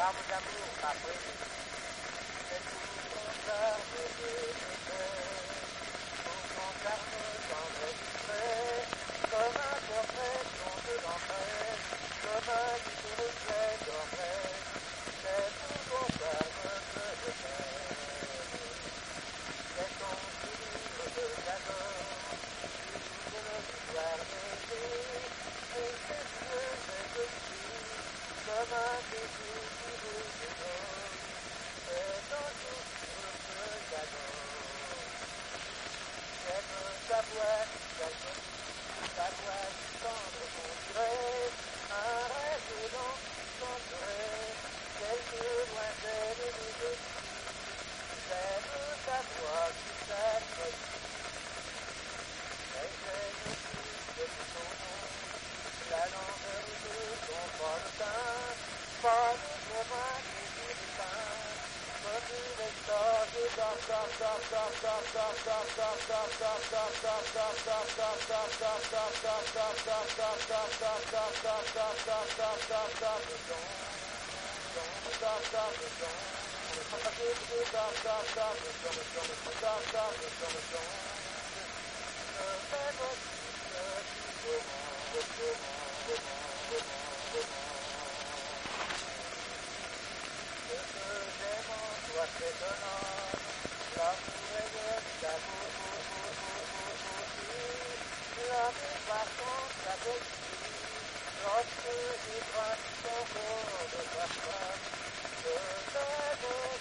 larmes d'amour après, c'est tout ton charme de cœur, tout ton charme tendre et discret, comme un portrait blonde d'enfer, comme un petit reflet d'orfraie, c'est tout ton charme que je perds. C'est ton petit livre de j'adore, tu ouvres l'histoire d'été, et c'est ce que je suis, comme un bébé qui veut de l'or, c'est ton souffle que j'adore. J'aime ta voix, ta jolie, ta voix tendre qu'on dirait, un rêve lent qui chanterait, quelques lointaines mélodies. J'aime ta voix qui s'apprécie, et j'aime aussi que ton nom, la lenteur de ton fort teint, pas de commun qui dit pain, comme une escorte c'est un homme, l'amour est d'amour, la même façon s'appelle-t-il, lorsque j'ai gravi ton corps de ta femme, je t'aime.